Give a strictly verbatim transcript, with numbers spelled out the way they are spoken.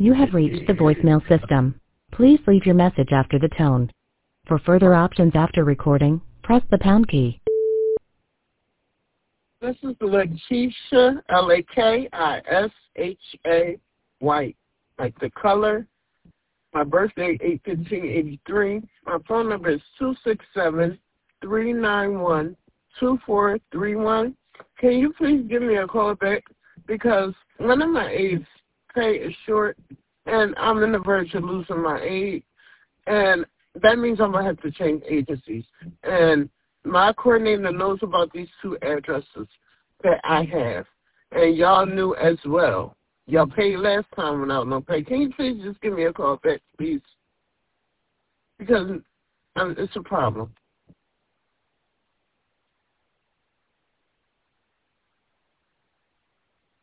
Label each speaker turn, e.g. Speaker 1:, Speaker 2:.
Speaker 1: You have reached the voicemail system. Please leave your message after the tone. For further options after recording, press the pound key.
Speaker 2: This is Lakeisha, L A K I S H A, White, like the color. My birthday, eight fifteen eighty-three. My phone number is two six seven, three nine one, two four three one. Can you please give me a call back? Because one of my aides' pay is short, and I'm in the verge of losing my aide, and that means I'm going to have to change agencies. And my coordinator knows about these two addresses that I have, and y'all knew as well. Y'all paid last time without no pay. Can you please just give me a call back, please? Because um, it's a problem.